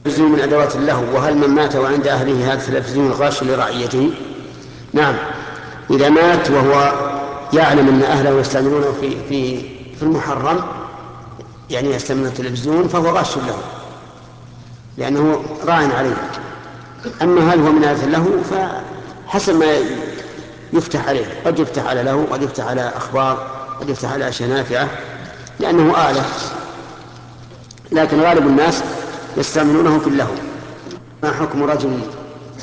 التلفزيون من أدوات اللهو، وهل من مات وعند أهله هذا التلفزيون غاش لرعيته؟ نعم، إذا مات وهو يعلم أن أهله يستعملونه في المحرم، يعني يستعملون التلفزيون، فهو غاش له لأنه راع عليه. أما هل هو من آلة له فحسب ما يفتح عليه، قد يفتح على له، قد يفتح على أخبار، قد يفتح على أشياء نافعة لأنه آلة، لكن غالب الناس يستعملونه في اللهو. ما حكم رجل